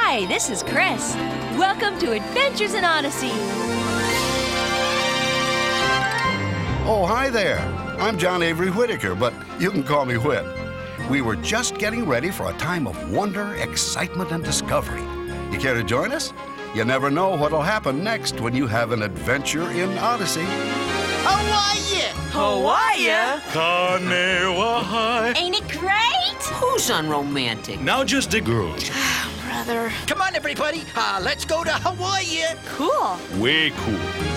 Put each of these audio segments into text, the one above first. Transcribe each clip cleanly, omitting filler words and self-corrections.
Hi, this is Chris. Welcome to Adventures in Odyssey. Oh, hi there. I'm John Avery Whitaker, but you can call me Whit. We were just getting ready for a time of wonder, excitement, and discovery. You care to join us? You never know what'll happen next when you have an adventure in Odyssey. Hawaii! Hawaii? Kanewaha. Ain't it great? Who's unromantic? Now just a girl. Brother. Come on, everybody. Let's go to Hawaii. Cool. Way cool.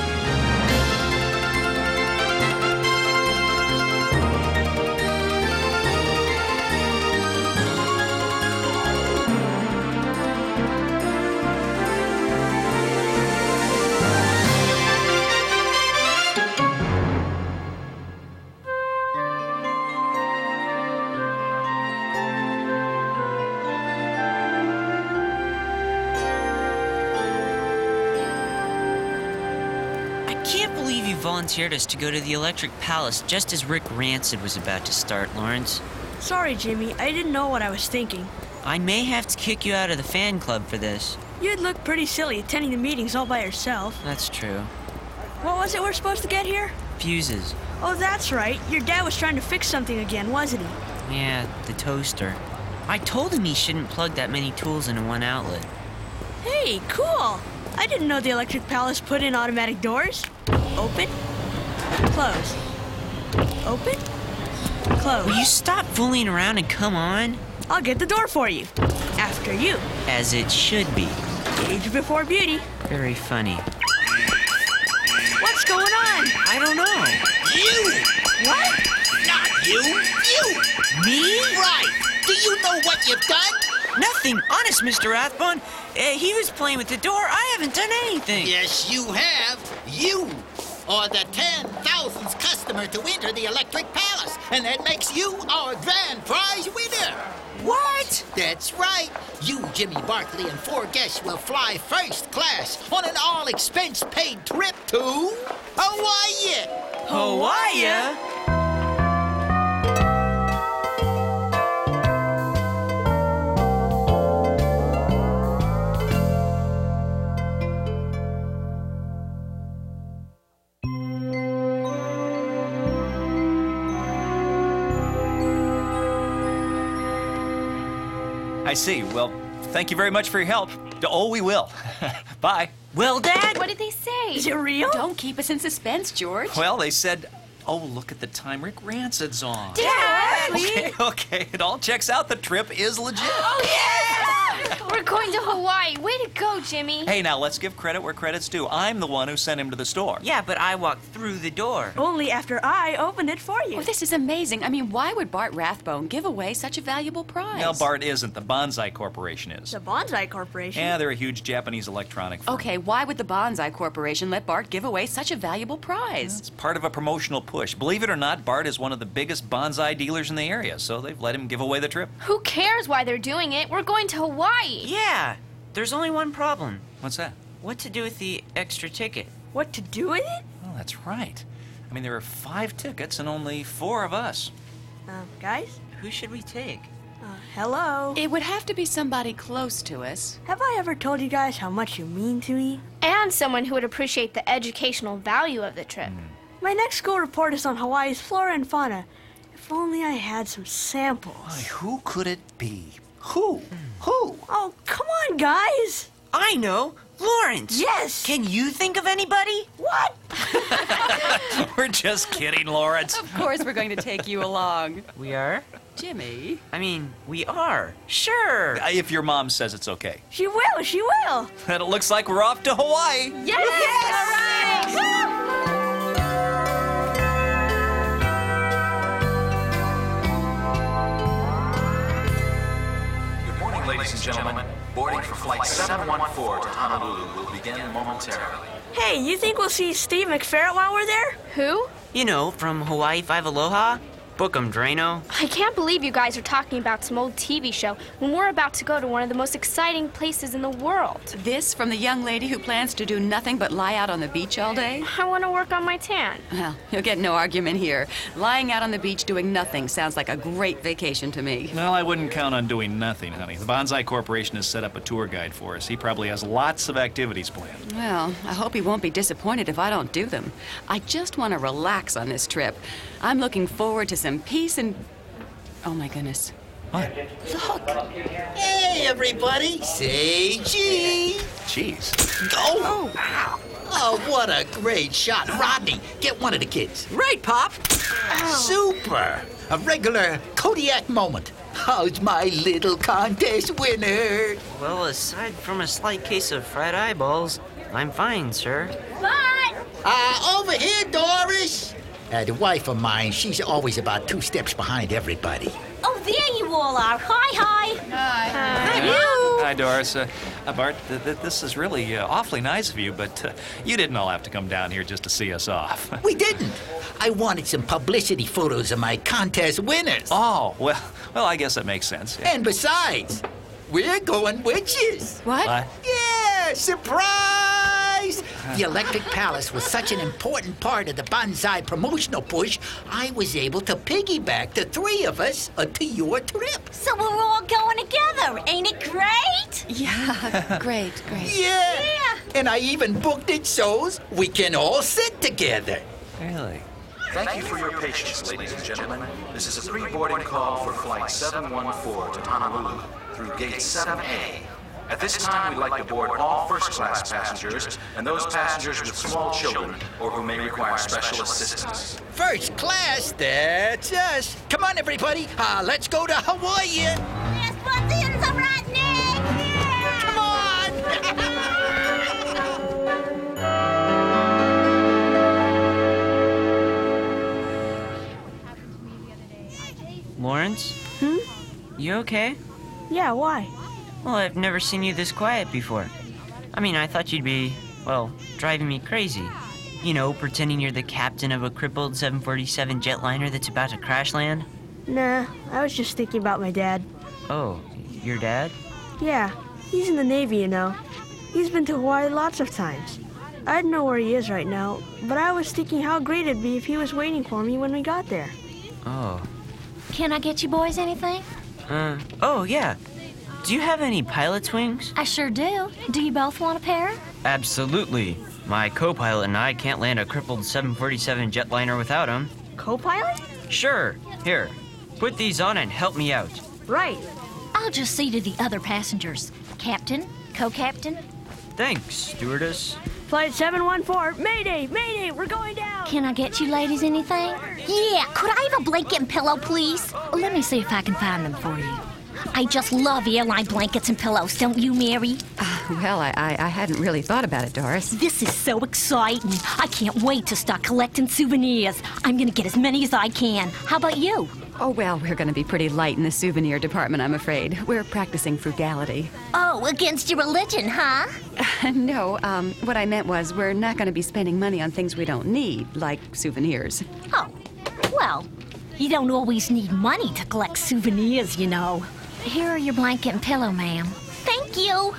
I can't believe you volunteered us to go to the Electric Palace just as Rick Rancid was about to start, Lawrence. Sorry, Jimmy. I didn't know what I was thinking. I may have to kick you out of the fan club for this. You'd look pretty silly attending the meetings all by yourself. That's true. What was it we're supposed to get here? Fuses. Oh, that's right. Your dad was trying to fix something again, wasn't he? Yeah, the toaster. I told him he shouldn't plug that many tools into one outlet. Hey, cool. I didn't know the Electric Palace put in automatic doors. Open. Close. Open. Close. Will you stop fooling around and come on? I'll get the door for you. After you. As it should be. Age before beauty. Very funny. What's going on? I don't know. You! What? Not you! You! Me? Right! Do you know what you've done? Nothing. Honest, Mr. Rathbone. He was playing with the door. I haven't done anything. Yes, you have. You are the 10,000th customer to enter the Electric Palace, and that makes you our grand prize winner. What? That's right. You, Jimmy Barkley, and 4 guests will fly first class on an all-expense-paid trip to Hawaii. Hawaii? I see. Well, thank you very much for your help. Oh, we will. Bye. Well, Dad? What did they say? Is it real? Don't keep us in suspense, George. Well, they said, oh, look at the time Rick Rancid's on. Dad! Okay, it all checks out. The trip is legit. Oh, yeah! We're going to Hawaii. Way to go, Jimmy. Hey, now let's give credit where credit's due. I'm the one who sent him to the store. Yeah, but I walked through the door. Only after I opened it for you. Oh, this is amazing. I mean, why would Bart Rathbone give away such a valuable prize? No, Bart isn't. The Bonsai Corporation is. The Bonsai Corporation. Yeah, they're a huge Japanese electronic firm. Okay, why would the Bonsai Corporation let Bart give away such a valuable prize? It's part of a promotional push. Believe it or not, Bart is one of the biggest bonsai dealers in the area, so they've let him give away the trip. Who cares why they're doing it? We're going to Hawaii. Yeah, there's only one problem. What's that? What to do with the extra ticket? What to do with it? Oh, that's right. I mean, there are 5 tickets and only 4 of us. Guys? Who should we take? Hello? It would have to be somebody close to us. Have I ever told you guys how much you mean to me? And someone who would appreciate the educational value of the trip. My next school report is on Hawaii's flora and fauna. If only I had some samples. Why, who could it be? Who? Who? Oh, come on, guys! I know! Lawrence! Yes! Can you think of anybody? What? We're just kidding, Lawrence. Of course we're going to take you along. We are? Jimmy. I mean, we are. Sure! If your mom says it's okay. She will, she will! Then it looks like we're off to Hawaii. Yes! All right! Good morning, ladies and gentlemen. Boarding for Flight 714 to Honolulu will begin momentarily. Hey, you think we'll see Steve McFerret while we're there? Who? You know, from Hawaii 5 Aloha. Book 'em, Drano. I can't believe you guys are talking about some old TV show when we're about to go to one of the most exciting places in the world. This from the young lady who plans to do nothing but lie out on the beach all day? I want to work on my tan. Well, you'll get no argument here. Lying out on the beach doing nothing sounds like a great vacation to me. Well, I wouldn't count on doing nothing, honey. The Bonsai Corporation has set up a tour guide for us. He probably has lots of activities planned. Well, I hope he won't be disappointed if I don't do them. I just want to relax on this trip. I'm looking forward to some peace and... Oh, my goodness. What? Look. Hey, everybody. Say cheese. Jeez. Oh. Oh, what a great shot. Rodney, get one of the kids. Right, Pop. Super. A regular Kodiak moment. How's my little contest winner? Well, aside from a slight case of fried eyeballs, I'm fine, sir. Over here, Doris. The wife of mine, she's always about 2 steps behind everybody. Oh, there you all are. Hi. Hi, Doris. Bart, this is really awfully nice of you, but you didn't all have to come down here just to see us off. We didn't. I wanted some publicity photos of my contest winners. Oh, well, I guess that makes sense. Yeah. And besides, we're going witches. What? Yeah, surprise! The Electric Palace was such an important part of the Bonsai promotional push, I was able to piggyback the 3 of us to your trip. So we're all going together. Ain't it great? Yeah, great. Yeah. And I even booked it so we can all sit together. Really? Thank you for your patience, ladies and gentlemen. This is a pre-boarding call for Flight 714 to Honolulu through Gate 7A. At this time, we'd like to board all first-class passengers and those passengers with small children or who may require special assistance. First class, that's us. Come on, everybody. Let's go to Hawaii. This one's in the Rodney. Come on. Lawrence? You okay? Yeah, why? Well, I've never seen you this quiet before. I mean, I thought you'd be, well, driving me crazy. You know, pretending you're the captain of a crippled 747 jetliner that's about to crash land. Nah, I was just thinking about my dad. Oh, your dad? Yeah, he's in the Navy, you know. He's been to Hawaii lots of times. I don't know where he is right now, but I was thinking how great it'd be if he was waiting for me when we got there. Oh. Can I get you boys anything? Oh, yeah. Do you have any pilot's wings? I sure do. Do you both want a pair? Absolutely. My co-pilot and I can't land a crippled 747 jetliner without them. Co-pilot? Sure. Here, put these on and help me out. Right. I'll just see to the other passengers. Captain, co-captain. Thanks, stewardess. Flight 714, Mayday, we're going down. Can I get you ladies anything? Yeah, could I have a blanket and pillow, please? Let me see if I can find them for you. I just love airline blankets and pillows, don't you, Mary? Well, I hadn't really thought about it, Doris. This is so exciting. I can't wait to start collecting souvenirs. I'm gonna get as many as I can. How about you? Oh, well, we're going to be pretty light in the souvenir department, I'm afraid. We're practicing frugality. Oh, against your religion, huh? No, what I meant was we're not going to be spending money on things we don't need, like souvenirs. Oh, well, you don't always need money to collect souvenirs, you know. Here are your blanket and pillow, ma'am. Thank you.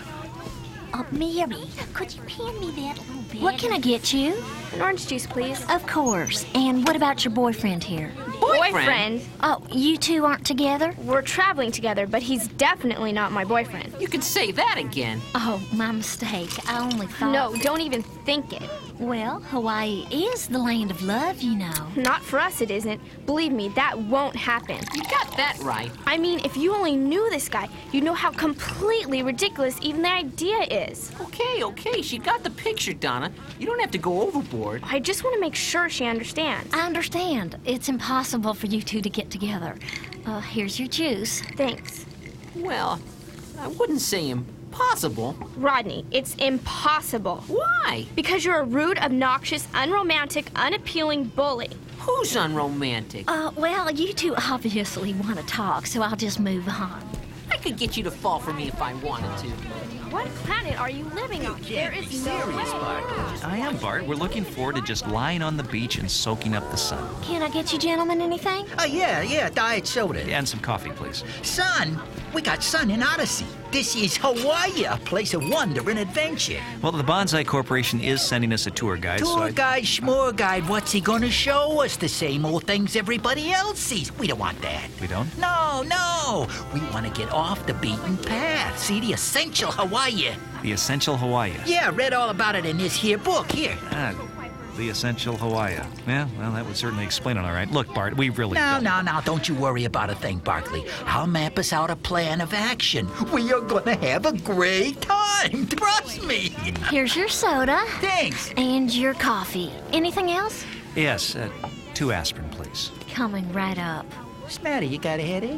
Mary, could you hand me that little bit? What can I get you? An orange juice, please. Of course. And what about your boyfriend here? Boyfriend? Oh, you two aren't together? We're traveling together, but he's definitely not my boyfriend. You could say that again. Oh, my mistake. I only thought... No, don't even think it. Well, Hawaii is the land of love, you know. Not for us, it isn't. Believe me, that won't happen. You got that right. I mean, if you only knew this guy, you'd know how completely ridiculous even the idea is. Okay, she got the picture, Donna. You don't have to go overboard. I just want to make sure she understands. I understand. It's impossible for you two to get together. Here's your juice. Thanks. Well, I wouldn't say impossible. Rodney, it's impossible. Why? Because you're a rude, obnoxious, unromantic, unappealing bully. Who's unromantic? Well, you two obviously want to talk, so I'll just move on. I could get you to fall for me if I wanted to. What planet are you living on? There is no way. I am, Bart. We're looking forward to just lying on the beach and soaking up the sun. Can I get you gentlemen anything? Yeah, diet soda. And some coffee, please. Sun? We got sun in Odyssey. This is Hawaii, a place of wonder and adventure. Well, the Bonsai Corporation is sending us a tour guide, Tour guide, schmoor guide, what's he gonna show us? The same old things everybody else sees. We don't want that. We don't? No. We want to get off the beaten path. See the essential Hawaii. The Essential Hawaii. Yeah, read all about it in this here book. Here. The Essential Hawaii. Yeah, well, that would certainly explain it all right. Look, Bart, we really No, don't you worry about a thing, Barkley. I'll map us out a plan of action. We are gonna have a great time. Trust me. Here's your soda. Thanks. And your coffee. Anything else? Yes, 2 aspirin, please. Coming right up. What's the matter? You got a headache?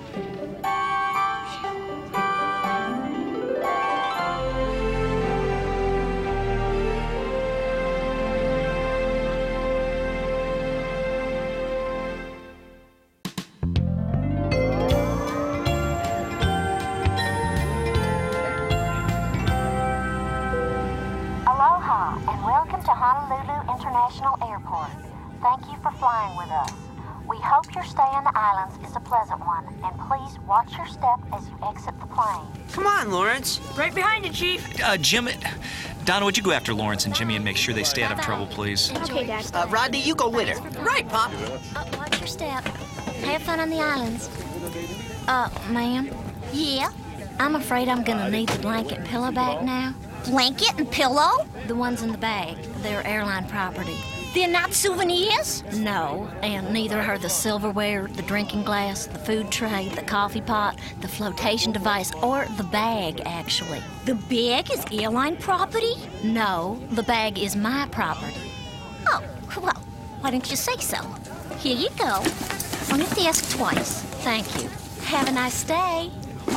Aloha and welcome to Honolulu International Airport. Thank you for flying with us. We hope your stay in the islands is a pleasant one, and please watch your step as you exit the plane. Come on, Lawrence. Right behind you, Chief. Jim, Donna, would you go after Lawrence and Jimmy and make sure they stay out of trouble, please? Okay, Dad. Rodney, you go with her. Right, Pop. Watch your step. Have fun on the islands. Ma'am? Yeah? I'm afraid I'm gonna need the blanket and pillow bag now. Blanket and pillow? The ones in the bag. They're airline property. They're not souvenirs? No, and neither are the silverware, the drinking glass, the food tray, the coffee pot, the flotation device, or the bag, actually. The bag is airline property? No, the bag is my property. Oh, well, why didn't you say so? Here you go. Only have to ask twice. Thank you. Have a nice day.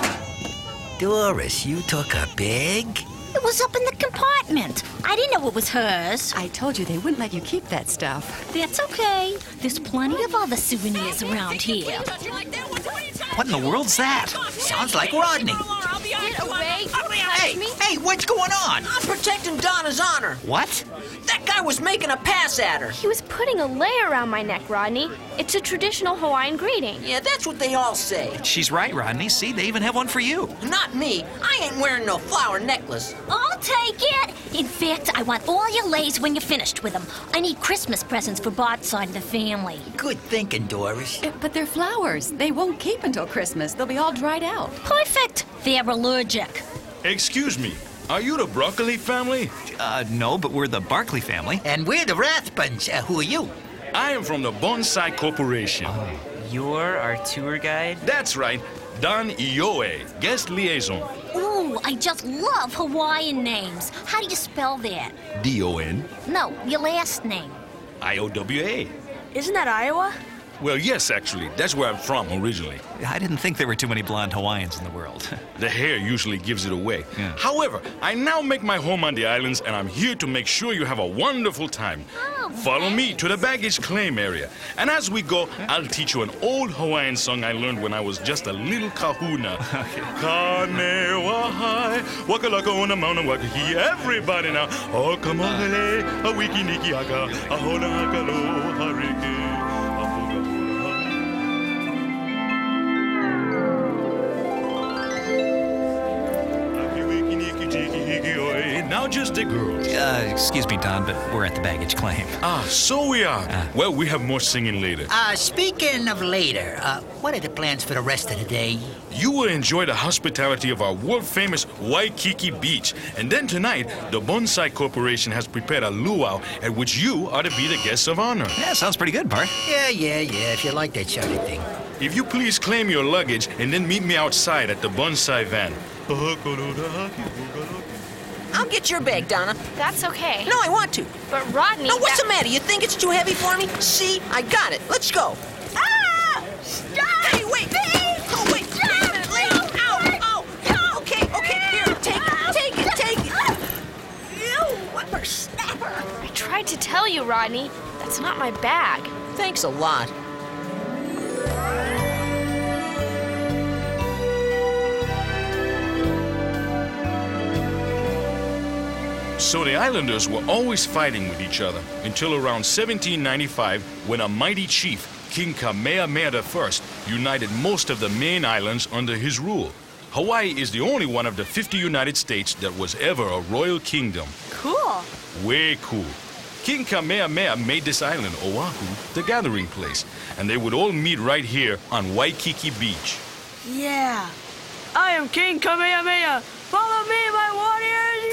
Doris, you took a bag? It was up in the compartment. I didn't know it was hers. I told you they wouldn't let you keep that stuff. That's okay. There's plenty of other souvenirs around here. What in the world's that? Sounds like Rodney. Get away. Hey, what's going on? I'm protecting Donna's honor. What? That guy was making a pass at her. He was putting a lei around my neck, Rodney. It's a traditional Hawaiian greeting. Yeah, that's what they all say. She's right, Rodney. See, they even have one for you. Not me. I ain't wearing no flower necklace. I'll take it. In fact, I want all your leis when you're finished with them. I need Christmas presents for Bart's side of the family. Good thinking, Doris. But they're flowers. They won't keep until Christmas. They'll be all dried out. Perfect. They're allergic. Excuse me. Are you the Broccoli family? No, but we're the Barkley family. And we're the Rathbuns. Who are you? I am from the Bonsai Corporation. You're our tour guide? That's right. Don Ioe, guest liaison. Ooh, I just love Hawaiian names. How do you spell that? D-O-N. No, your last name. I-O-W-A. Isn't that Iowa? Well, yes, actually. That's where I'm from originally. I didn't think there were too many blonde Hawaiians in the world. The hair usually gives it away. Yeah. However, I now make my home on the islands, and I'm here to make sure you have a wonderful time. Oh, Follow me to the baggage claim area. And as we go, I'll teach you an old Hawaiian song I learned when I was just a little kahuna. Kane wahai, wakalaka ona mauna wakahi. Everybody now. O kamahele, a wiki niki aka, a hona hakalo harike. Now just the girls. Excuse me, Don, but we're at the baggage claim. So we are. Well, we have more singing later. Speaking of later, what are the plans for the rest of the day? You will enjoy the hospitality of our world-famous Waikiki Beach. And then tonight, the Bonsai Corporation has prepared a luau at which you are to be the guests of honor. Yeah, sounds pretty good, Bart. Yeah, if you like that sort of thing. If you please claim your luggage and then meet me outside at the Bonsai van. I'll get your bag, Donna. That's okay. No, I want to. But Rodney... No, what's the matter? You think it's too heavy for me? See? I got it. Let's go. Ah! Stop! Hey, wait! Oh, wait! Wait a minute, lady! Ow! Okay, here. Take it. You whippersnapper. I tried to tell you, Rodney. That's not my bag. Thanks a lot. So the islanders were always fighting with each other until around 1795 when a mighty chief, King Kamehameha I, united most of the main islands under his rule. Hawaii is the only one of the 50 United States that was ever a royal kingdom. Cool. Way cool. King Kamehameha made this island, Oahu, the gathering place, and they would all meet right here on Waikiki Beach. Yeah. I am King Kamehameha. Follow me, my warriors.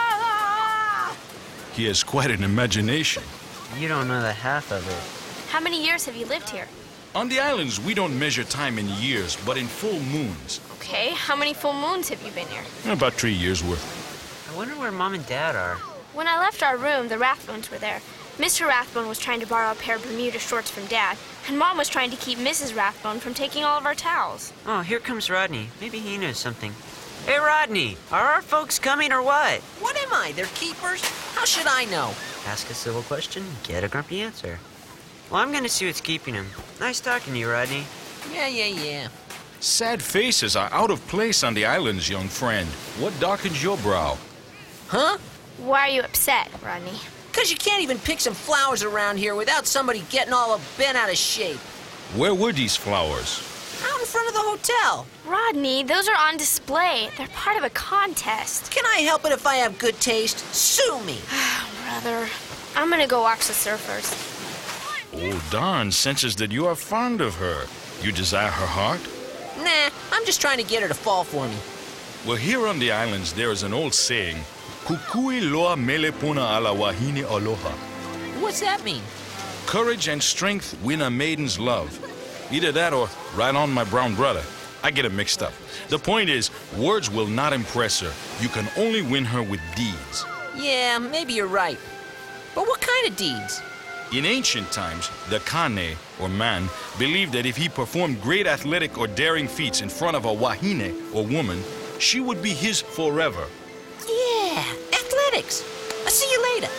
Yeah! He has quite an imagination. You don't know the half of it. How many years have you lived here? On the islands, we don't measure time in years, but in full moons. Okay, how many full moons have you been here? About 3 years worth. I wonder where Mom and Dad are. When I left our room, the Rathbones were there. Mr. Rathbone was trying to borrow a pair of Bermuda shorts from Dad, and Mom was trying to keep Mrs. Rathbone from taking all of our towels. Oh, here comes Rodney. Maybe he knows something. Hey, Rodney, are our folks coming or what? What am I, their keepers? How should I know? Ask a civil question, get a grumpy answer. Well, I'm gonna see what's keeping him. Nice talking to you, Rodney. Yeah. Sad faces are out of place on the islands, young friend. What darkens your brow? Huh? Why are you upset, Rodney? 'Cause you can't even pick some flowers around here without somebody getting all bent out of shape. Where were these flowers? Out in front of the hotel. Rodney, those are on display. They're part of a contest. Can I help it if I have good taste? Sue me. Brother, I'm gonna go watch the surfers. Oh, Don senses that you are fond of her. You desire her heart? Nah, I'm just trying to get her to fall for me. Well, here on the islands, there is an old saying, Kukui loa melepuna ala wahine aloha. What's that mean? Courage and strength win a maiden's love. Either that or right on my brown brother. I get it mixed up. The point is, words will not impress her. You can only win her with deeds. Yeah, maybe you're right. But what kind of deeds? In ancient times, the Kane, or man, believed that if he performed great athletic or daring feats in front of a wahine, or woman, she would be his forever. Yeah, athletics. I'll see you later.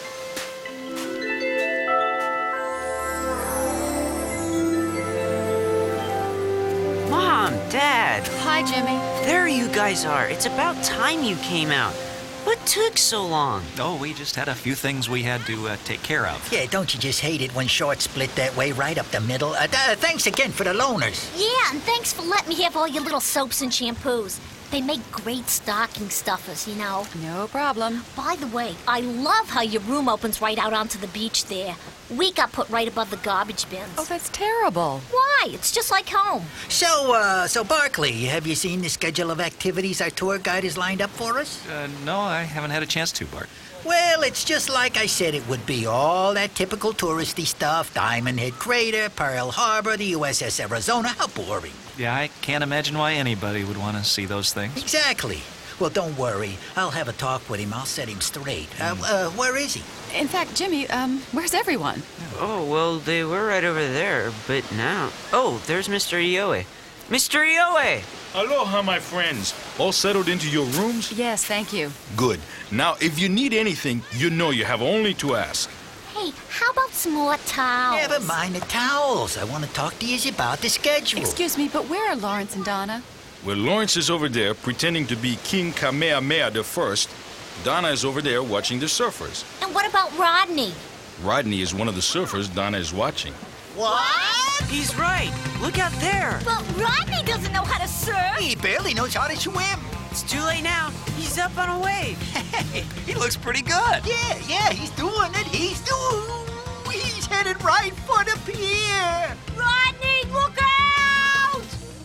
Mom, Dad. Hi, Jimmy. There you guys are. It's about time you came out. What took so long? Oh, we just had a few things we had to take care of. Yeah, don't you just hate it when shorts split that way right up the middle? Thanks again for the loaners. Yeah, and thanks for letting me have all your little soaps and shampoos. They make great stocking stuffers, you know. No problem. By the way, I love how your room opens right out onto the beach there. We got put right above the garbage bins. Oh, that's terrible. Why? It's just like home. So Barkley, have you seen the schedule of activities our tour guide has lined up for us? No, I haven't had a chance to, Bart. Well, it's just like I said it would be. All that typical touristy stuff. Diamond Head Crater, Pearl Harbor, the USS Arizona. How boring. Yeah, I can't imagine why anybody would want to see those things. Exactly. Well, don't worry. I'll have a talk with him. I'll set him straight. Where is he? In fact, Jimmy, where's everyone? Oh, well, they were right over there, but now... Oh, there's Mr. Ioe. Mr. Ioe! Aloha, my friends. All settled into your rooms? Yes, thank you. Good. Now, if you need anything, you know you have only to ask. Hey, how about some more towels? Never mind the towels. I want to talk to you about the schedule. Excuse me, but where are Lawrence and Donna? Well, Lawrence is over there pretending to be King Kamehameha I. Donna is over there watching the surfers. And what about Rodney? Rodney is one of the surfers Donna is watching. What? He's right. Look out there. But Rodney doesn't know how to surf. He barely knows how to swim. It's too late now. He's up on a wave. Hey, He looks pretty good. yeah, he's doing it. He's headed right for the pier. Rodney, look out!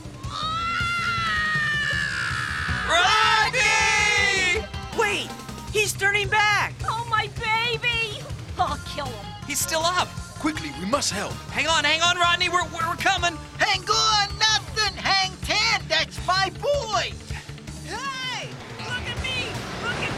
Rodney! Wait, he's turning back. Oh, my baby! I'll kill him. He's still up. Quickly, we must help. Hang on, Rodney. We're coming. Hang on, nothing. Hang 10. That's my boy. Hey! Look at me! Look at...